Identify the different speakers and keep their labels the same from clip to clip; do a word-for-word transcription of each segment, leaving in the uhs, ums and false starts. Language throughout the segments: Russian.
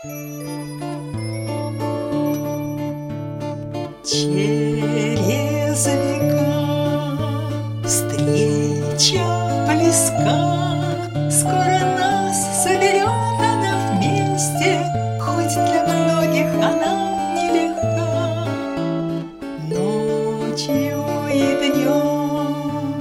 Speaker 1: Через века встреча близка, скоро нас соберет она вместе, хоть для многих она нелегка. Ночью и днем,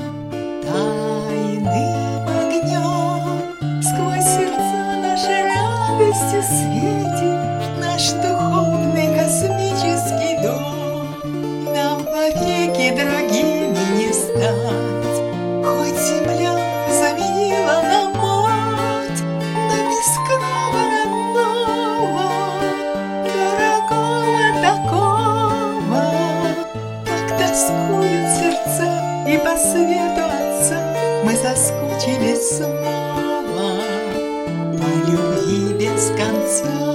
Speaker 1: тайным огнем, сквозь сердца наши радости светит наш духовный космический дом. Нам вовеки другими не стать, хоть земля заменила нам мать, но без крова родного, дорогого такого. Так тоскуют сердца, и по свету Отца мы соскучились снова по любви без конца.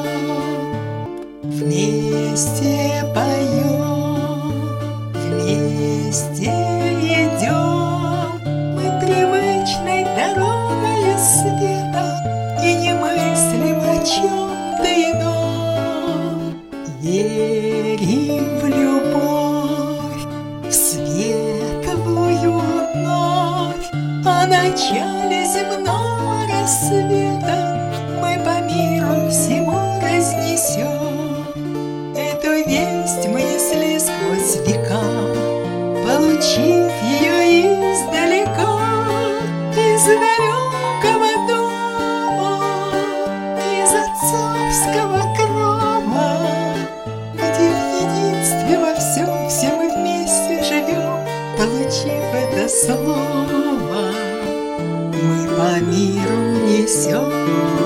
Speaker 1: Вместе поем, вместе идем мы привычной дорогой света и не мыслим о чем-то ином. Верим в любовь, в светлую вновь, о начале земного рассвета мы по миру всему разнесем. Эту весть мы несли сквозь века, получив ее издалека, из далекого дома, из отцовского крова, где в единстве во всем все мы вместе живем. Получив это слово, мы по миру несем.